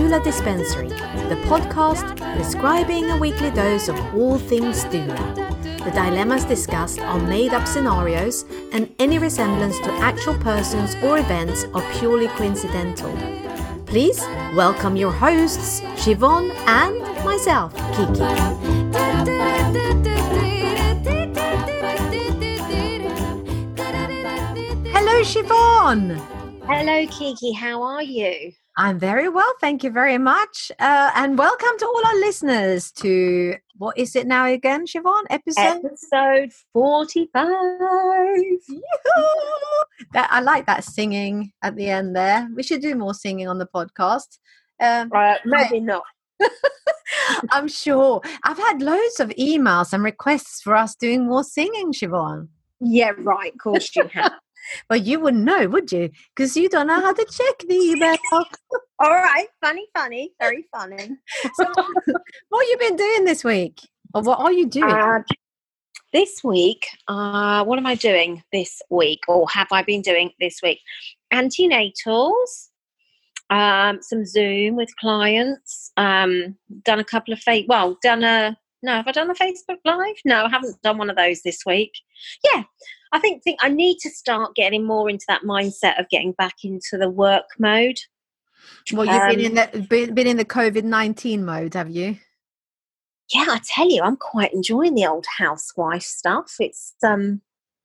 Doula Dispensary, the podcast prescribing a weekly dose of all things doula. The dilemmas discussed are made-up scenarios, and any resemblance to actual persons or events are purely coincidental. Please welcome your hosts, Siobhan and myself, Kiki. Hello, Siobhan. Hello, Kiki. How are you? I'm very well, thank you very much. And welcome to all our listeners to, what is it now again, Siobhan? Episode 45. I like that singing at the end there. We should do more singing on the podcast. Maybe not. I'm sure. I've had loads of emails and requests for us doing more singing, Siobhan. Yeah, right. Of course you have. Well, you wouldn't know, would you? Because you don't know how to check the email. All right. Funny. Very funny. So, what have you been doing this week? Or what are you doing? This week, what am I doing this week? Or have I been doing this week? Antenatals, some Zoom with clients, done a couple of have I done a Facebook Live? No, I haven't done one of those this week. Yeah, I think I need to start getting more into that mindset of getting back into the work mode. Well, you've been in the COVID-19 mode, have you? Yeah, I tell you, I'm quite enjoying the old housewife stuff. It's I've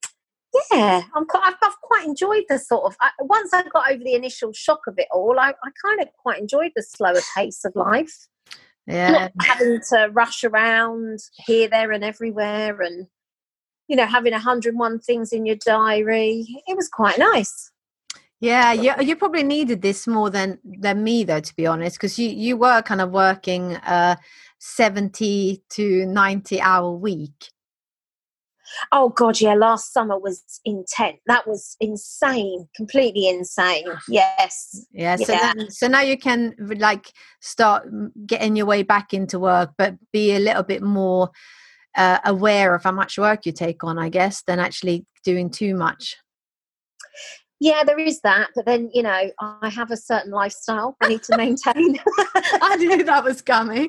quite enjoyed the sort of. Once I got over the initial shock of it all, I kind of quite enjoyed the slower pace of life. Yeah, not having to rush around here, there, and everywhere, and having 101 things in your diary. It was quite nice. Yeah, you probably needed this more than me, though, to be honest, because you were kind of working 70 to 90 hour week. Oh God, yeah! Last summer was intense. That was insane, completely insane. Yes. Yeah. So now you can start getting your way back into work, but be a little bit more aware of how much work you take on, I guess, than actually doing too much. Yeah, there is that, but then I have a certain lifestyle I need to maintain. I knew that was coming.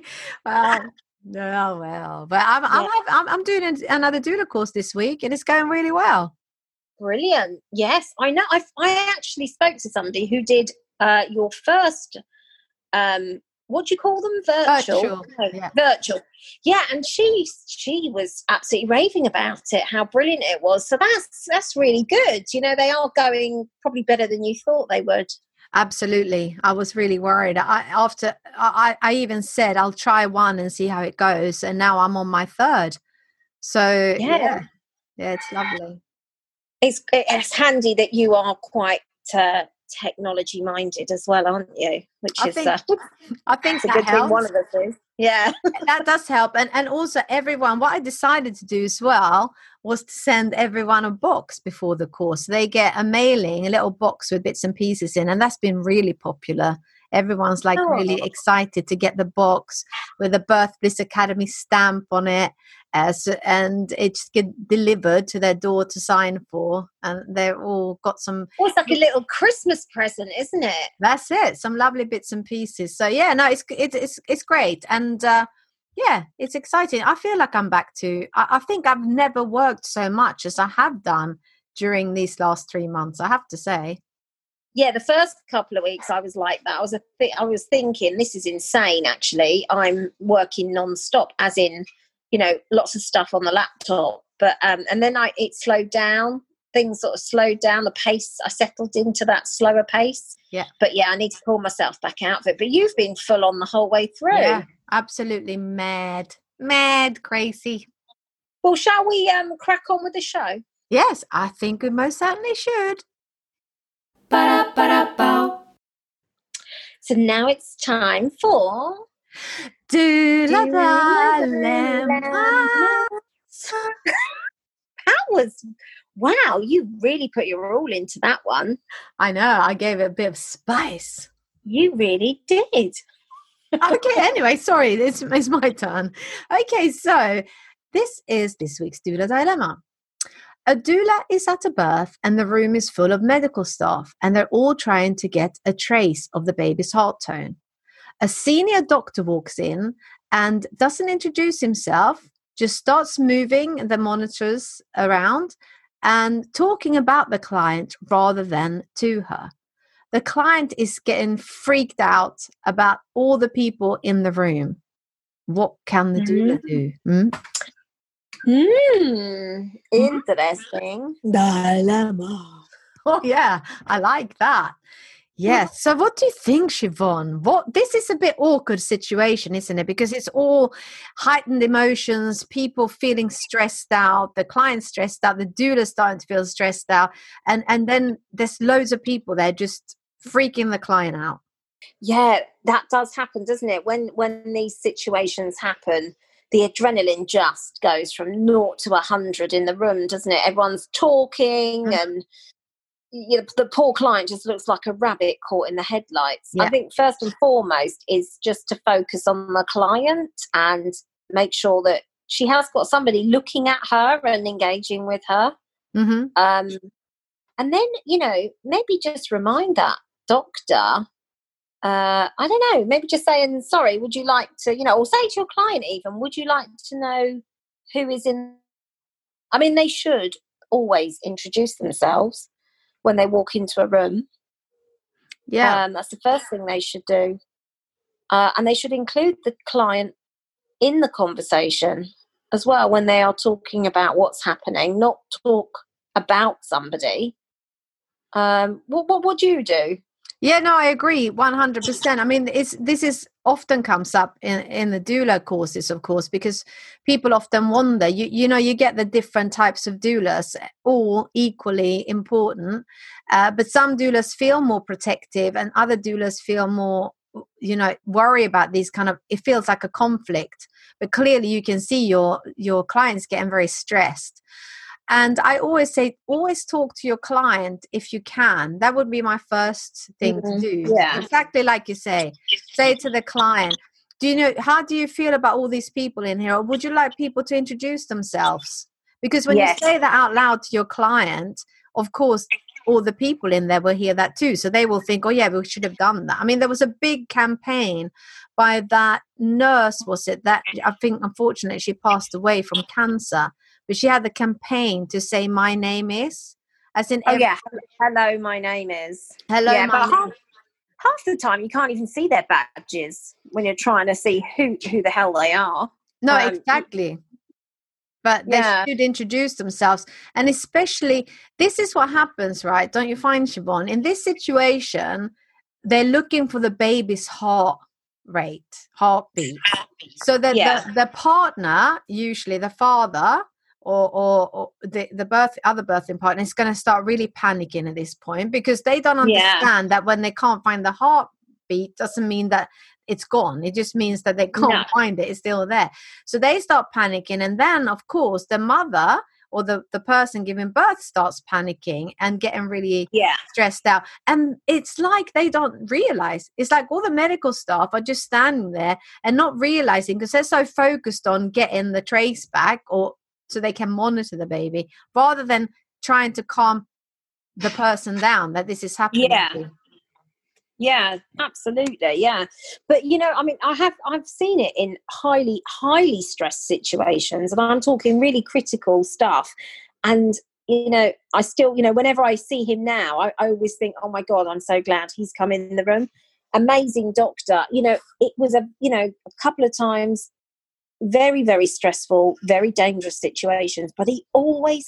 Well, but I'm doing another doula course this week, and it's going really well. Brilliant. Yes, I know. I actually spoke to somebody who did your first. What do you call them? Virtual. Yeah. Virtual. Yeah, and she was absolutely raving about it, how brilliant it was. So that's really good. They are going probably better than you thought they would. Absolutely. I was really worried. I even said I'll try one and see how it goes, and now I'm on my third. So yeah, it's lovely. It's handy that you are quite technology minded as well, aren't you? I think that good helps. Thing one of us is. Yeah. That does help. And also everyone, what I decided to do as well was to send everyone a box before the course. They get a little box with bits and pieces in, and that's been really popular. Everyone's really excited to get the box with a Birth Bliss Academy stamp on it, and it's get delivered to their door to sign for, and they've all got some. Well, it's like a little Christmas present, isn't it? That's it. Some lovely bits and pieces. So yeah, no, it's great, and it's exciting. I feel like I'm back to. I think I've never worked so much as I have done during these last 3 months. I have to say. Yeah, the first couple of weeks I was like that. I was thinking, this is insane. Actually, I'm working non-stop, as in, lots of stuff on the laptop. But and then it slowed down. Things sort of slowed down. The pace, I settled into that slower pace. Yeah. But yeah, I need to pull myself back out of it. But you've been full on the whole way through. Yeah, absolutely mad, crazy. Well, shall we crack on with the show? Yes, I think we most certainly should. So now it's time for Doula Dilemmas. That was, wow, you really put your all into that one. I know, I gave it a bit of spice. You really did. Okay, anyway, sorry, it's my turn. Okay, so this is this week's Doula Dilemma. A doula is at a birth and the room is full of medical staff, and they're all trying to get a trace of the baby's heart tone. a senior doctor walks in and doesn't introduce himself, just starts moving the monitors around and talking about the client rather than to her. The client is getting freaked out about all the people in the room. What can the doula do? Interesting. Dilemma. Oh, yeah, I like that. Yes. So what do you think, Siobhan? This is a bit awkward situation, isn't it? Because it's all heightened emotions, people feeling stressed out, the client stressed out, the doula starting to feel stressed out. And then there's loads of people there just freaking the client out. Yeah, that does happen, doesn't it? When these situations happen, the adrenaline just goes from 0 to 100 in the room, doesn't it? Everyone's talking and the poor client just looks like a rabbit caught in the headlights. Yeah. I think first and foremost is just to focus on the client and make sure that she has got somebody looking at her and engaging with her. And then, maybe just remind that doctor, I don't know, maybe just saying, sorry, would you like to, or say to your client even, would you like to know who is in? I mean, they should always introduce themselves when they walk into a room. Yeah. That's the first thing they should do. And they should include the client in the conversation as well when they are talking about what's happening, not talk about somebody. What do you do? Yeah, no, I agree 100%. I mean, this is often comes up in the doula courses, of course, because people often wonder, you get the different types of doulas, all equally important, but some doulas feel more protective and other doulas feel more, worry about these kind of, it feels like a conflict, but clearly you can see your clients getting very stressed. And I always say, always talk to your client if you can. That would be my first thing to do. Yeah. Exactly like you say to the client, how do you feel about all these people in here? Or would you like people to introduce themselves? Because when you say that out loud to your client, of course, all the people in there will hear that too. So they will think, oh yeah, we should have done that. I mean, there was a big campaign by that nurse, was it, that I think unfortunately she passed away from cancer. But she had the campaign to say, my name is, as in... hello, my name is. Hello, yeah, my name. Half the time you can't even see their badges when you're trying to see who the hell they are. No, exactly. But they should introduce themselves. And especially, this is what happens, right? Don't you find, Siobhan? In this situation, they're looking for the baby's heartbeat. So that the partner, usually the father, or the other birthing partner is going to start really panicking at this point because they don't understand that when they can't find the heartbeat doesn't mean that it's gone. It just means that they can't find it. It's still there. So they start panicking. And then, of course, the mother or the person giving birth starts panicking and getting really stressed out. And it's like they don't realize. It's like all the medical staff are just standing there and not realizing because they're so focused on getting the trace back or so they can monitor the baby rather than trying to calm the person down that this is happening to. Yeah, absolutely. Yeah. But, I mean, I've seen it in highly, highly stressed situations and I'm talking really critical stuff. And, I still, whenever I see him now, I always think, oh my God, I'm so glad he's come in the room. Amazing doctor. It was a couple of times, very, very stressful, very dangerous situations, but he always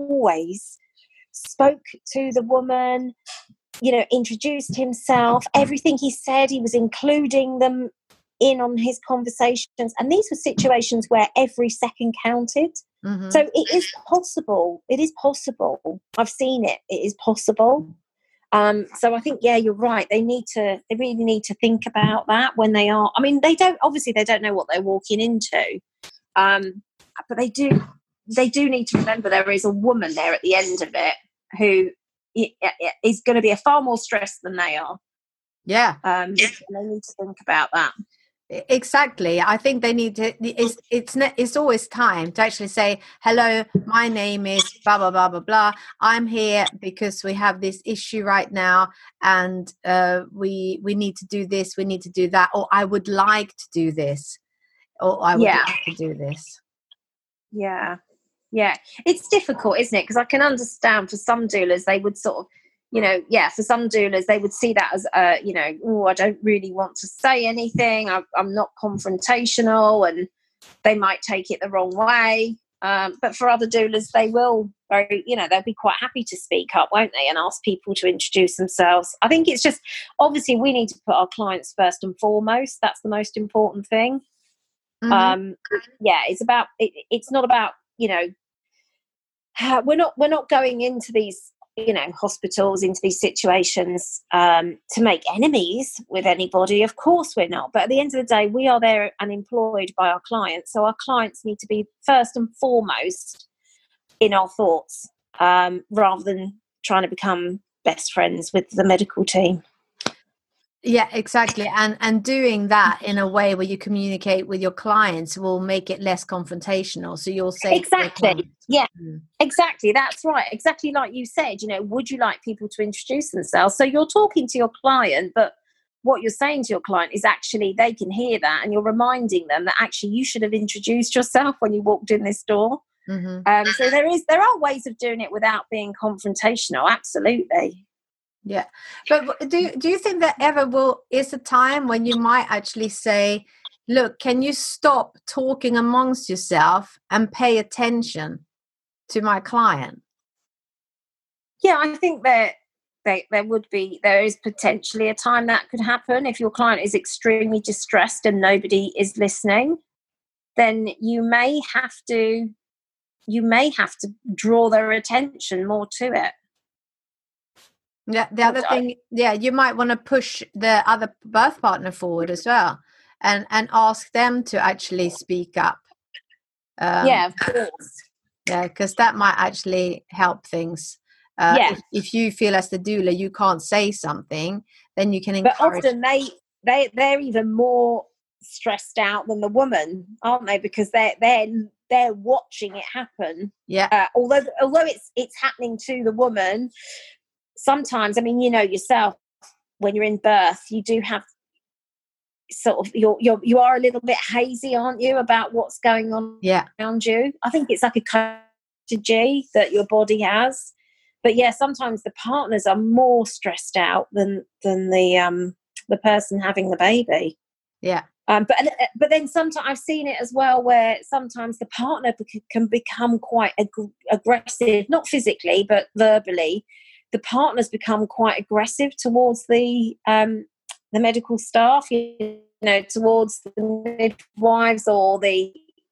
spoke to the woman, introduced himself, everything he said, he was including them in on his conversations. And these were situations where every second counted. Mm-hmm. So it is possible. I've seen it. It is possible. So I think, you're right. They really need to think about that when they are, I mean, they don't know what they're walking into. But they do need to remember there is a woman there at the end of it who is going to be a far more stressed than they are. Yeah. They need to think about that. Exactly. I think they need to. It's always time to actually say, "Hello, my name is blah blah blah blah blah. I'm here because we have this issue right now, and we need to do this. We need to do that, or I would like to do this, or I would like to do this." Yeah. It's difficult, isn't it? Because I can understand for some doulas, they would sort of, for some doulas, they would see that as, oh, I don't really want to say anything. I'm not confrontational, and they might take it the wrong way. But for other doulas, they will they'll be quite happy to speak up, won't they? And ask people to introduce themselves. I think it's just, obviously, we need to put our clients first and foremost. That's the most important thing. Mm-hmm. It's about, it's not about, we're not going into these, hospitals, into these situations to make enemies with anybody. Of course we're not. But at the end of the day, we are there and employed by our clients. So our clients need to be first and foremost in our thoughts, rather than trying to become best friends with the medical team. Yeah, exactly. And doing that in a way where you communicate with your clients will make it less confrontational. So you'll say exactly. Yeah, exactly. That's right. Exactly like you said, would you like people to introduce themselves? So you're talking to your client, but what you're saying to your client is actually they can hear that, and you're reminding them that actually you should have introduced yourself when you walked in this door. Mm-hmm. So there are ways of doing it without being confrontational. Absolutely. Yeah, but do you think that is a time when you might actually say, look, can you stop talking amongst yourself and pay attention to my client? Yeah, I think that there is potentially a time that could happen. If your client is extremely distressed and nobody is listening, then you may have to draw their attention more to it. Yeah, the other thing, you might want to push the other birth partner forward as well, and ask them to actually speak up. Of course. Yeah, because that might actually help things. If you feel as the doula you can't say something, then you can encourage. But often they're even more stressed out than the woman, aren't they? Because they're watching it happen. Yeah. Although it's happening to the woman. Sometimes, I mean, yourself, when you're in birth, you do have sort of you are a little bit hazy, aren't you, about what's going on around you? I think it's like a strategy that your body has. But sometimes the partners are more stressed out than the person having the baby. Yeah. But then sometimes I've seen it as well, where sometimes the partner can become quite aggressive, not physically but verbally. The partners become quite aggressive towards the medical staff, towards the midwives or the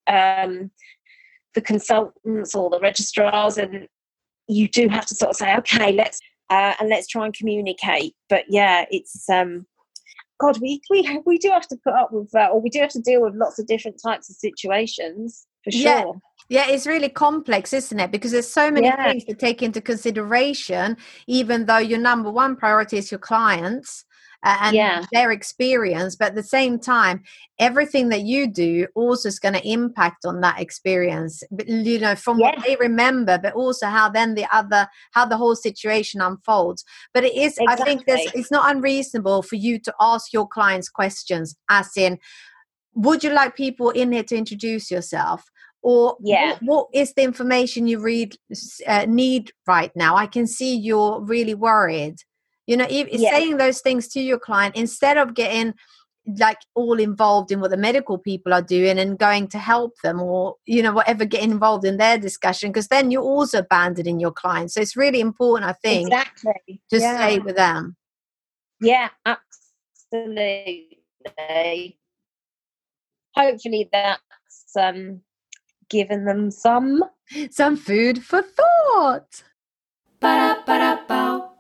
consultants or the registrars, and you do have to sort of say, okay, let's try and communicate. But it's God, we do have to put up with that, or we do have to deal with lots of different types of situations, for sure. Yeah, it's really complex, isn't it? Because there's so many things to take into consideration, even though your number one priority is your clients and their experience. But at the same time, everything that you do also is going to impact on that experience, from what they remember, but also how the whole situation unfolds. But it is, I think it's not unreasonable for you to ask your clients questions, as in, would you like people in here to introduce yourself? Or what is the information you need right now? I can see you're really worried. Saying those things to your client instead of getting like all involved in what the medical people are doing and going to help them, or whatever, get involved in their discussion, because then you're also abandoning your client. So it's really important, I think, to stay with them. Yeah, absolutely. Hopefully that's given them some food for thought. Ba-da-ba-da-bow.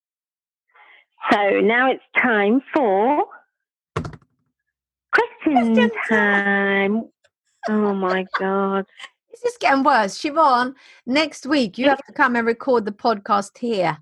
So now it's time for question time. Oh my God. This is getting worse. Siobhan, next week you have to come and record the podcast here.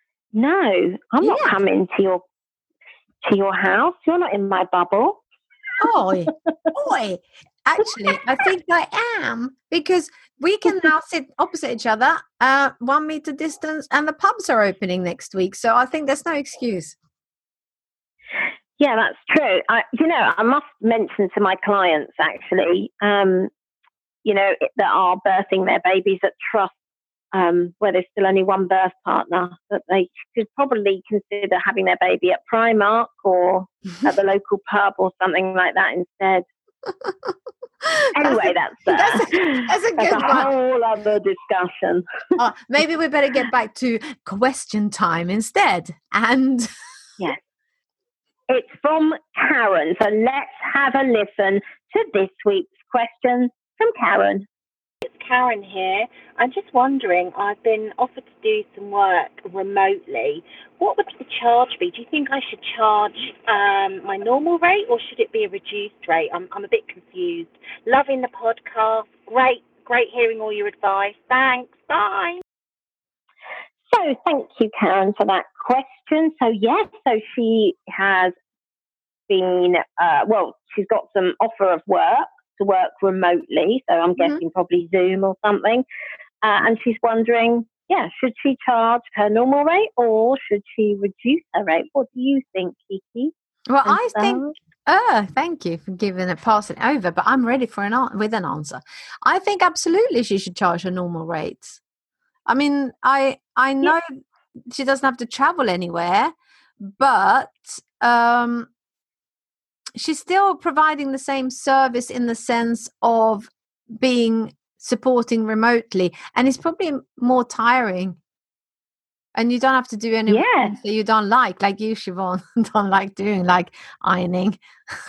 No, I'm not coming to your house. You're not in my bubble. Oi, oi. Actually, I think I am, because we can now sit opposite each other, 1 meter distance, and the pubs are opening next week. So I think there's no excuse. Yeah, that's true. I must mention to my clients actually, that are birthing their babies at trust, where there's still only one birth partner, that they should probably consider having their baby at Primark or at the local pub or something like that instead. Anyway, that's a good one. Whole other discussion. Maybe we better get back to question time instead. And yes, it's from Karen. So let's have a listen to this week's question from Karen. It's Karen here. I'm just wondering, I've been offered to do some work remotely. What would the charge be? Do you think I should charge my normal rate, or should it be a reduced rate? I'm a bit confused. Loving the podcast. Great hearing all your advice. Thanks. Bye. So thank you, Karen, for that question. So yes, so she has been, she's got some offer of work to work remotely. So I'm guessing probably Zoom or something. And she's wondering, should she charge her normal rate or should she reduce her rate? What do you think, Kiki? Well, I think, thank you for passing it over, but I'm ready for with an answer. I think absolutely she should charge her normal rates. I mean, I know she doesn't have to travel anywhere, but she's still providing the same service in the sense of supporting remotely, and it's probably more tiring. And you don't have to do anything that you don't like you, Siobhan, don't like doing, like ironing.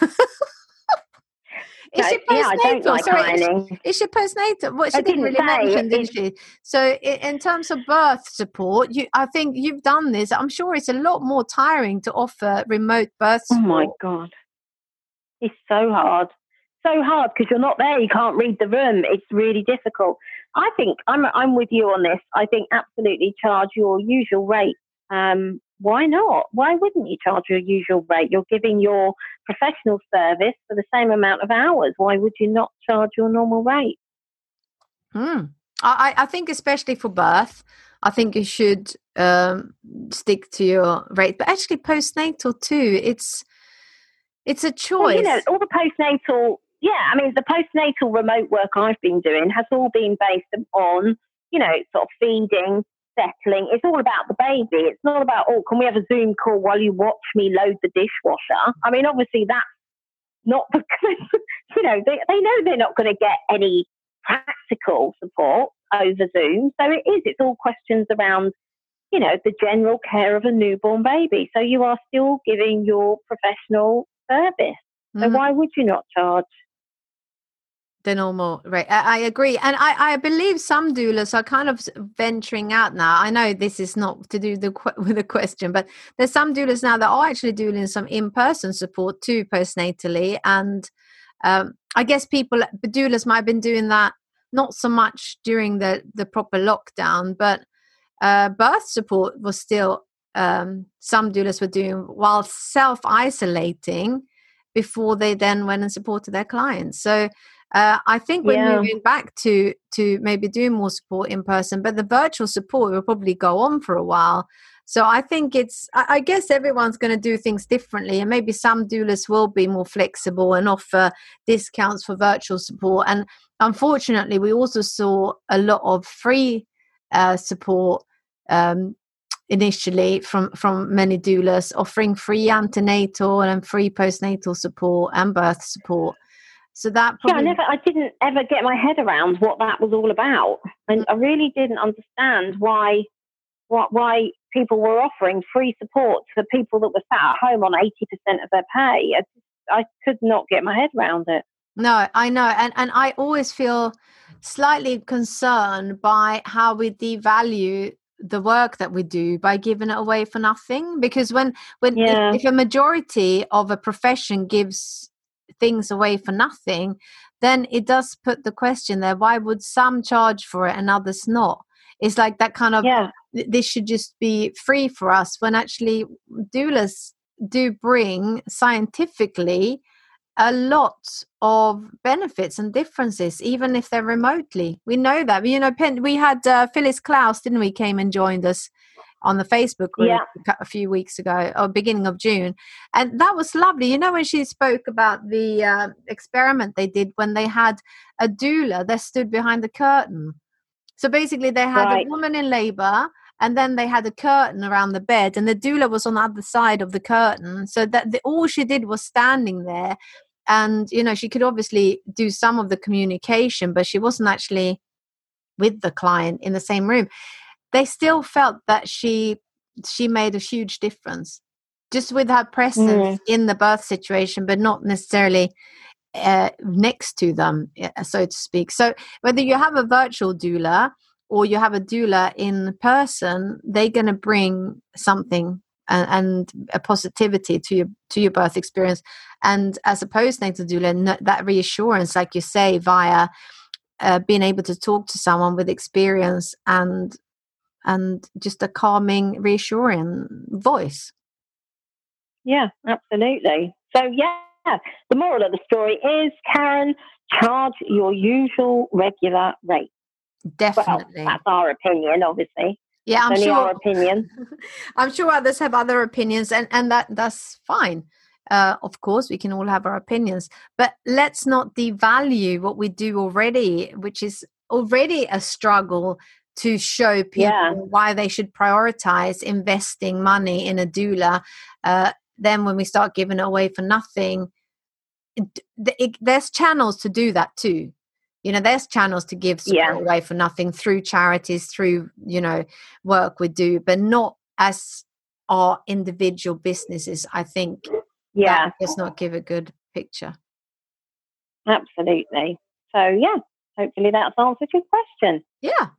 Is she postnatal? I don't like ironing. Is she postnatal? Well, she didn't really mention, didn't she? So in terms of birth support, I think you've done this. I'm sure it's a lot more tiring to offer remote birth support. Oh my God. It's so hard. So hard because you're not there. You can't read the room. It's really difficult. I think I'm with you on this. I think absolutely charge your usual rate. Why not? Why wouldn't you charge your usual rate? You're giving your professional service for the same amount of hours. Why would you not charge your normal rate? I think especially for birth, I think you should stick to your rate. But actually postnatal too, it's a choice. Well, all the postnatal, the postnatal remote work I've been doing has all been based on, sort of feeding, settling. It's all about the baby. It's not about, can we have a Zoom call while you watch me load the dishwasher? I mean, obviously that's not because, they know they're not going to get any practical support over Zoom. So it's all questions around, the general care of a newborn baby. So you are still giving your professional service. So why would you not charge the normal rate? I agree. And I believe some doulas are kind of venturing out now. I know this is not to do with the question, but there's some doulas now that are actually doing some in-person support too postnatally. And I guess doulas might have been doing that not so much during the proper lockdown, but birth support was still some doulas were doing while self-isolating before they then went and supported their clients. So I think we're moving back to maybe doing more support in person, but the virtual support will probably go on for a while. So I think I guess everyone's going to do things differently, and maybe some doulas will be more flexible and offer discounts for virtual support. And unfortunately, we also saw a lot of free support initially from many doulas offering free antenatal and free postnatal support and birth support. So that probably... I didn't ever get my head around what that was all about, and I really didn't understand why people were offering free support to people that were sat at home on 80% of their pay. I could not get my head around it. No, I know, and I always feel slightly concerned by how we devalue the work that we do by giving it away for nothing. Because if a majority of a profession gives things away for nothing, then it does put the question there, why would some charge for it and others not? It's like that kind of this should just be free for us, when actually doulas do bring scientifically a lot of benefits and differences, even if they're remotely. We know that. We had Phyllis Klaus, didn't we, came and joined us on the Facebook group a few weeks ago, or beginning of June. And that was lovely. When she spoke about the experiment they did when they had a doula that stood behind the curtain. So basically they had a woman in labor, and then they had a curtain around the bed, and the doula was on the other side of the curtain. So that all she did was standing there. And, she could obviously do some of the communication, but she wasn't actually with the client in the same room. They still felt that she made a huge difference just with her presence in the birth situation, but not necessarily next to them, so to speak. So whether you have a virtual doula or you have a doula in person, they're going to bring something and a positivity to your birth experience. And as a postnatal doula, that reassurance, like you say, via being able to talk to someone with experience and just a calming, reassuring voice. Yeah, absolutely. So, the moral of the story is, Karen, charge your usual regular rate. Definitely. Well, that's our opinion, obviously. Yeah, I'm sure. Our opinion. I'm sure others have other opinions, and that's fine. Of course, we can all have our opinions, but let's not devalue what we do already, which is already a struggle to show people why they should prioritize investing money in a doula. Then when we start giving it away for nothing, there's channels to do that too. There's channels to give support away for nothing through charities, through, work we do, but not as our individual businesses. I think that does not give a good picture. Absolutely. So, hopefully that's answered your question. Yeah.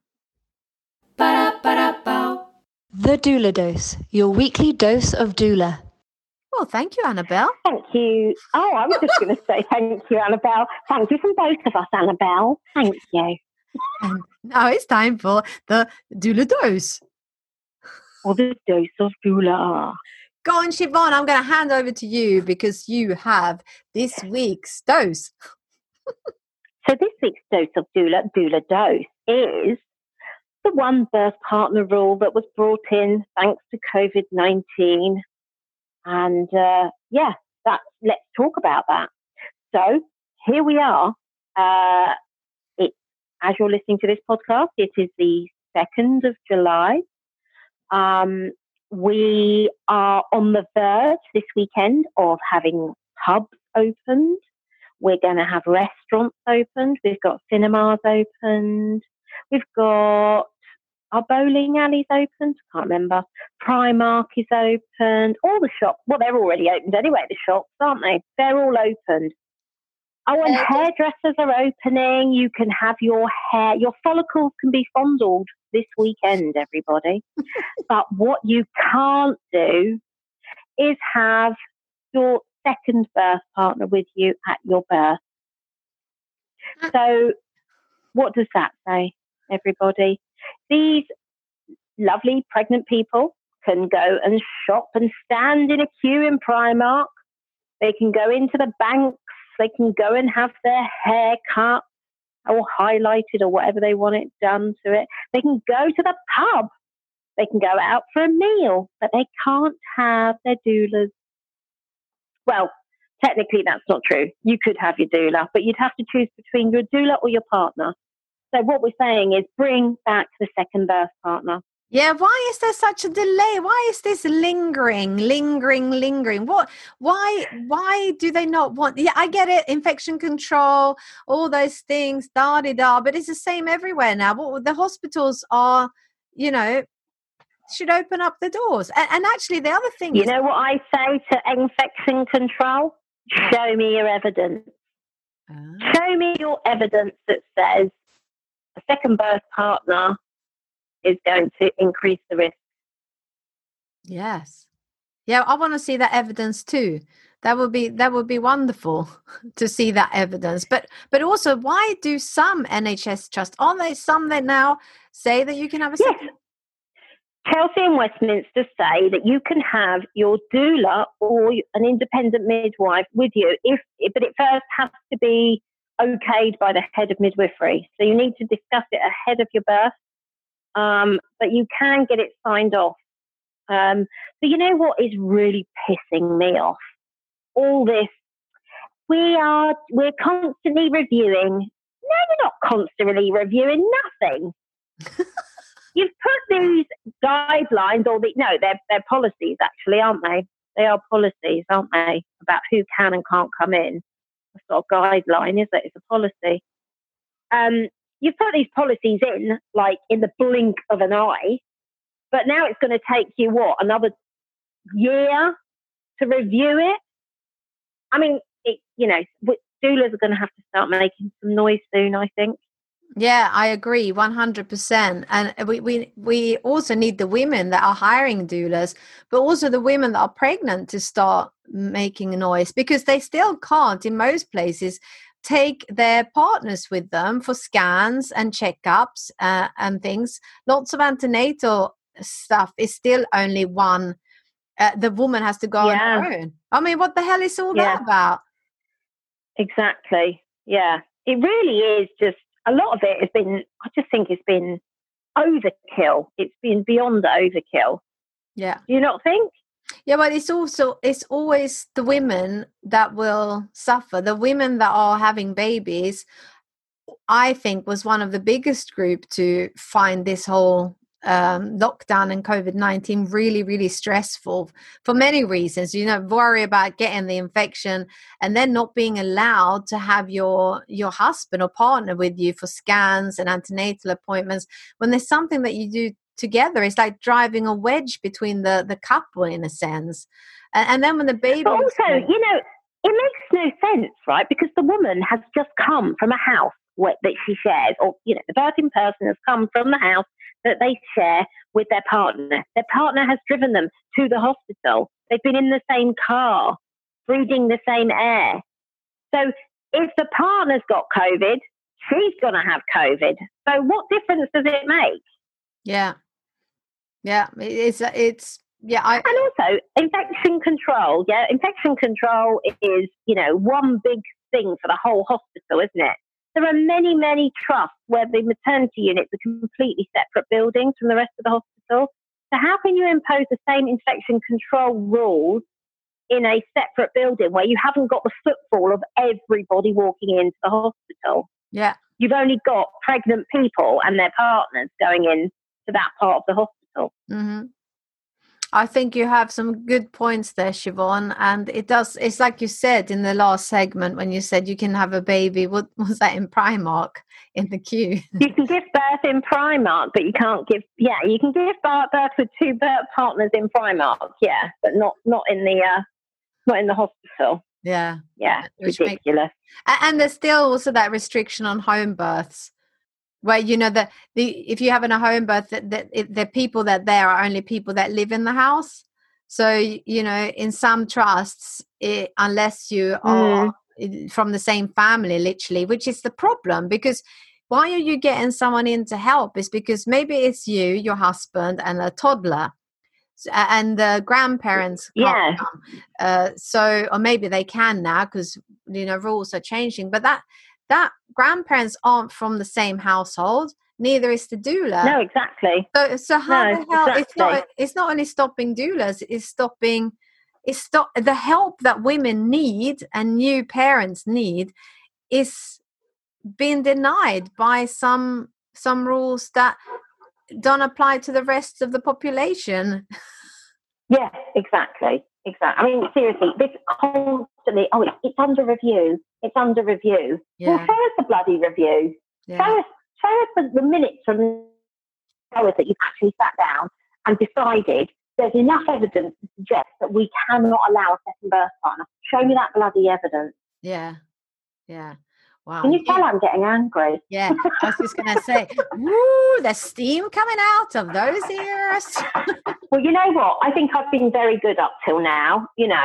The Doula Dose, your weekly dose of doula. Well, thank you, Annabelle. Thank you. Oh, I was just going to say thank you, Annabelle. Thank you from both of us, Annabelle. Thank you. And now it's time for the Doula Dose. Or the dose of doula. Go on, Siobhan. I'm going to hand over to you because you have this week's dose. So this week's dose of doula dose, is the one birth partner rule that was brought in thanks to COVID-19. And let's talk about that. So here we are. As you're listening to this podcast, it is the 2nd of July. We are on the verge this weekend of having pubs opened. We're going to have restaurants opened. We've got cinemas opened. We've got our bowling alleys opened. Can't remember. Primark is opened. All the shops. Well, they're already opened anyway, the shops, aren't they? They're all opened. Oh, and hairdressers are opening. You can have your follicles can be fondled this weekend, everybody. But what you can't do is have your second birth partner with you at your birth. So what does that say, everybody? These lovely pregnant people can go and shop and stand in a queue in Primark. They can go into the banks. They can go and have their hair cut or highlighted or whatever they want it done to it. They can go to the pub. They can go out for a meal, but they can't have their doulas. Well, technically that's not true. You could have your doula, but you'd have to choose between your doula or your partner. So what we're saying is bring back the second birth partner. Yeah, why is there such a delay? Why is this lingering? What? Why do they not want? Yeah, I get it. Infection control, all those things, but it's the same everywhere now. What the hospitals are, should open up the doors. And actually, the other thing is, know what I say to infection control? Show me your evidence. Show me your evidence that says a second birth partner is going to increase the risk. Yes. Yeah, I want to see that evidence too. That would be wonderful to see that evidence. But also, why do some NHS trusts, aren't they some that now say that you can have a second? Chelsea and Westminster say that you can have your doula or an independent midwife with you, but it first has to be okayed by the head of midwifery. So you need to discuss it ahead of your birth, but you can get it signed off. So you know what is really pissing me off? All this, we're constantly reviewing. No, you're not constantly reviewing nothing. You've put these guidelines, they're policies actually, aren't they? They are policies, aren't they? About who can and can't come in. It's not a guideline, is it? It's a policy. You've put these policies in, like in the blink of an eye, but now it's going to take you, another year to review it? I mean, doulas are going to have to start making some noise soon, I think. Yeah, I agree 100%. And we also need the women that are hiring doulas, but also the women that are pregnant to start making a noise, because they still can't, in most places, take their partners with them for scans and checkups and things. Lots of antenatal stuff is still only one. The woman has to go on her own. I mean, what the hell is all that about? Exactly. Yeah, it really is just. A lot of it has been, I just think it's been overkill. It's been beyond overkill. Yeah. Do you not think? Yeah, but it's always the women that will suffer. The women that are having babies, I think, was one of the biggest group to find this whole lockdown and COVID-19 really, really stressful for many reasons. Worry about getting the infection and then not being allowed to have your husband or partner with you for scans and antenatal appointments. When there's something that you do together, it's like driving a wedge between the couple in a sense. And then when the baby... But also, it makes no sense, right? Because the woman has just come from a house that she shares, or, the birthing person has come from the house that they share with their partner. Their partner has driven them to the hospital. They've been in the same car, breathing the same air. So if the partner's got COVID, she's going to have COVID. So what difference does it make? Yeah. Yeah. And also infection control. Yeah. Infection control is, one big thing for the whole hospital, isn't it? There are many, many trusts where the maternity units are completely separate buildings from the rest of the hospital. So how can you impose the same infection control rules in a separate building where you haven't got the footfall of everybody walking into the hospital? Yeah. You've only got pregnant people and their partners going in to that part of the hospital. Mm-hmm. I think you have some good points there, Siobhan. And it's like you said in the last segment when you said you can have a baby. What was that in Primark in the queue? You can give birth in Primark, but you can't give, you can give birth with two birth partners in Primark. Yeah, but not in the hospital. Yeah. Yeah, ridiculous. And there's still also that restriction on home births. Where if you have a home birth, the people that there are only people that live in the house. So in some trusts, unless you are from the same family, literally, which is the problem. Because why are you getting someone in to help? Is because maybe it's you, your husband, and a toddler, and the grandparents can't come. Or maybe they can now because rules are changing. But that grandparents aren't from the same household, neither is the doula. No, exactly. So how the hell? Exactly. It's not only stopping doulas, it's the help that women need and new parents need is being denied by some rules that don't apply to the rest of the population. Yes, exactly. I mean, seriously, this constantly, it's under review. It's under review. Yeah. Well, show us the bloody review. Yeah. Show us the minutes from hours that you've actually sat down and decided there's enough evidence to suggest that we cannot allow a second birth partner. Show me that bloody evidence. Yeah. Yeah. Wow. Can you tell I'm getting angry? Yeah, I was just going to say, woo, there's steam coming out of those ears. Well, you know what? I think I've been very good up till now.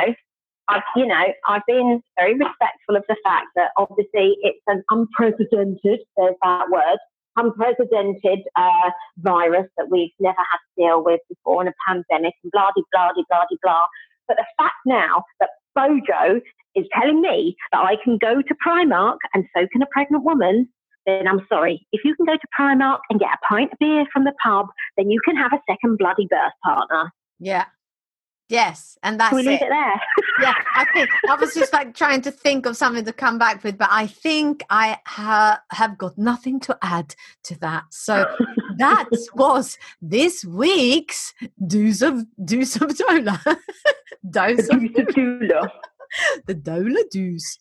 I've been very respectful of the fact that obviously it's an unprecedented, there's that word, unprecedented virus that we've never had to deal with before in a pandemic and blah, blah, blah, blah, blah. But the fact now that Bojo is telling me that I can go to Primark and so can a pregnant woman, then I'm sorry. If you can go to Primark and get a pint of beer from the pub, then you can have a second bloody birth partner. Yeah. Yes, and that's Can we leave it there? Yeah, I think I was just like trying to think of something to come back with, but I think I have got nothing to add to that. So that was this week's Dose of Doula. Dose of Doula. The Doula Deuce.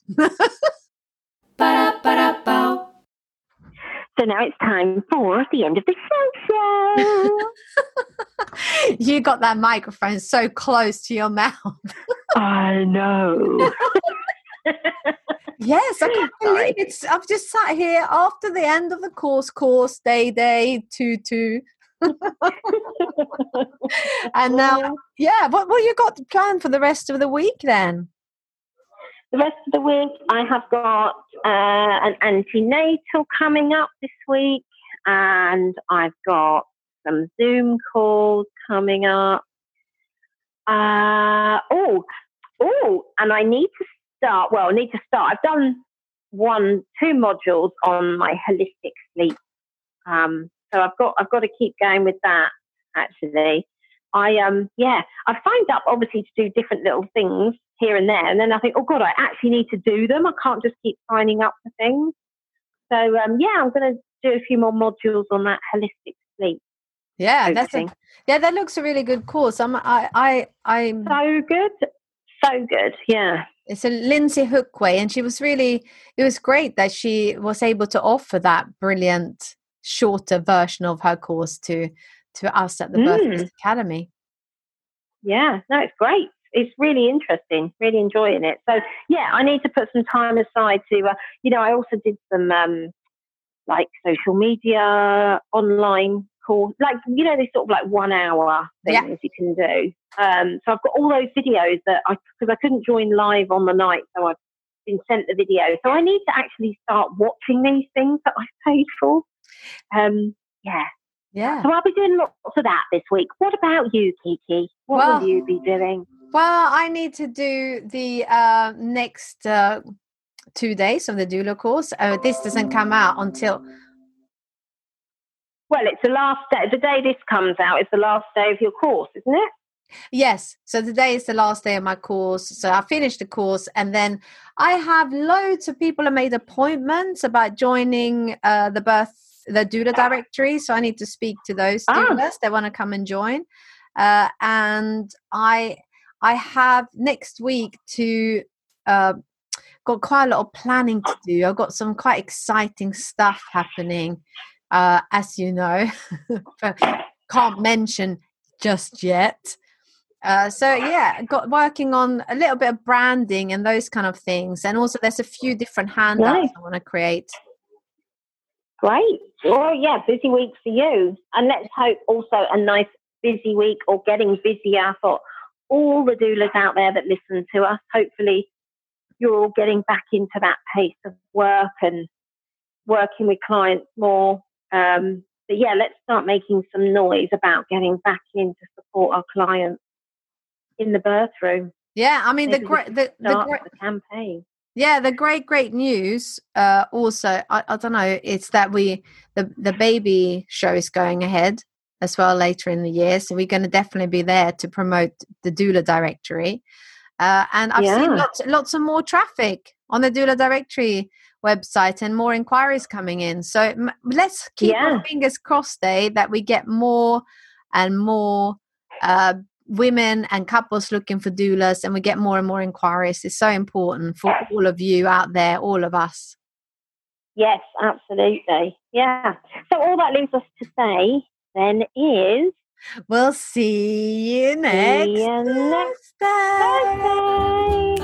So now it's time for the end of the show. You got that microphone so close to your mouth. I know. Yes, I can't believe it. I've just sat here after the end of the course, day, 2. And now, what you got planned for the rest of the week then? The rest of the week, I have got an antenatal coming up this week, and I've got some Zoom calls coming up. And I need to start. Well, I've done 2 modules on my holistic sleep. So I've got to keep going with that. Actually, I signed up obviously to do different little things here and there, and then I think, oh God, I actually need to do them. I can't just keep signing up for things. So I'm going to do a few more modules on that holistic sleep. Yeah, that looks a really good course. I'm so good. Yeah, it's a Lindsay Hookway, and it was great that she was able to offer that brilliant shorter version of her course to us at the Birth Academy. Yeah, no, it's great. It's really interesting, really enjoying it. So, I need to put some time aside to, I also did some, like social media, online course, like, these sort of like 1 hour things you can do. So I've got all those videos because I couldn't join live on the night, so I've been sent the video. So I need to actually start watching these things that I've paid for. Yeah. So I'll be doing lots of that this week. What about you, Kiki? What will you be doing? Well, I need to do the next 2 days of the doula course. This doesn't come out until... Well, it's the last day. The day this comes out is the last day of your course, isn't it? Yes. So today is the last day of my course. So I finished the course, and then I have loads of people have made appointments about joining the doula directory. So I need to speak to those doulas that want to come and join. And I have next week got quite a lot of planning to do. I've got some quite exciting stuff happening, as you know, but can't mention just yet. Got working on a little bit of branding and those kind of things. And also there's a few different handouts I want to create. Great. Well, busy week for you. And let's hope also a nice busy week or getting busier for all the doulas out there that listen to us. Hopefully you're all getting back into that pace of work and working with clients more. But let's start making some noise about getting back in to support our clients in the birth room. Yeah, I mean, the campaign. Yeah, the great news also, I don't know, it's that the baby show is going ahead as well later in the year. So we're going to definitely be there to promote the doula directory. And I've seen lots of more traffic on the doula directory website and more inquiries coming in. So let's keep our fingers crossed, that we get more and more women and couples looking for doulas, and we get more and more inquiries. It's so important for all of you out there, all of us. Yes, absolutely. Yeah. So all that leaves us to say then is we'll see you next Thursday.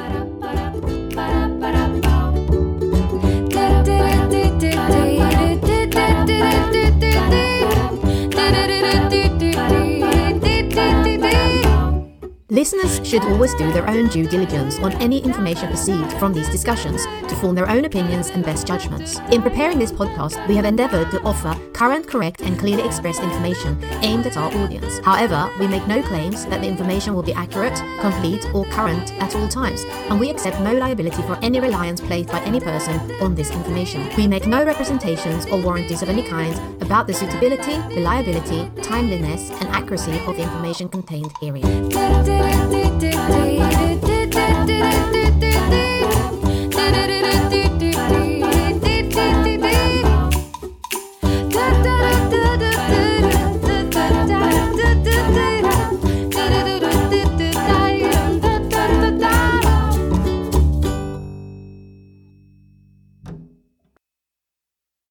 Listen Listeners should always do their own due diligence on any information received from these discussions to form their own opinions and best judgments. In preparing this podcast, we have endeavoured to offer current, correct and clearly expressed information aimed at our audience. However, we make no claims that the information will be accurate, complete or current at all times, and we accept no liability for any reliance placed by any person on this information. We make no representations or warranties of any kind about the suitability, reliability, timeliness and accuracy of the information contained herein. Do